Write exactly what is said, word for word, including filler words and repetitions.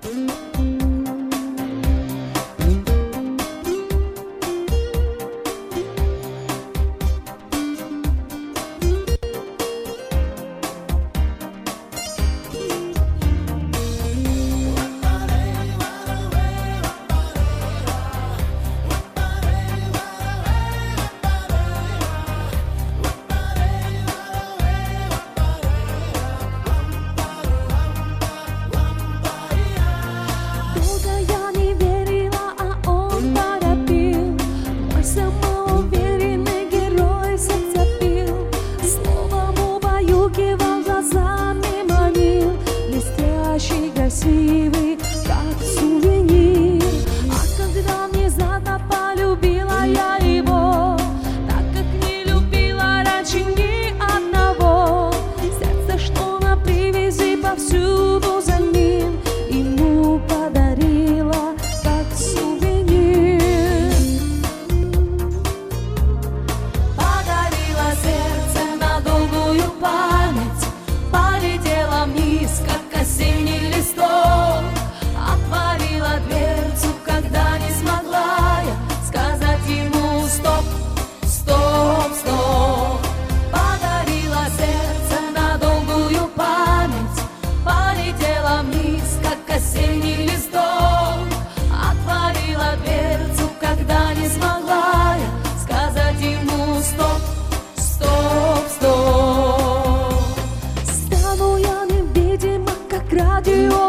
Красивый, как сувенир. А когда внезапно полюбила я его, так как не любила раньше ни одного, сердце, что на привязи повсюду за ним, ему подарила как сувенир. Подарила сердце на долгую память, полетела вниз, как осенний листок. Отворила дверцу, когда не смогла я сказать ему стоп, стоп, стоп. Подарила сердце на долгую память, полетела вниз, как осенний листок. Отворила дверцу, когда не смогла я сказать ему стоп, стоп, стоп. Стану я невидима, как радио.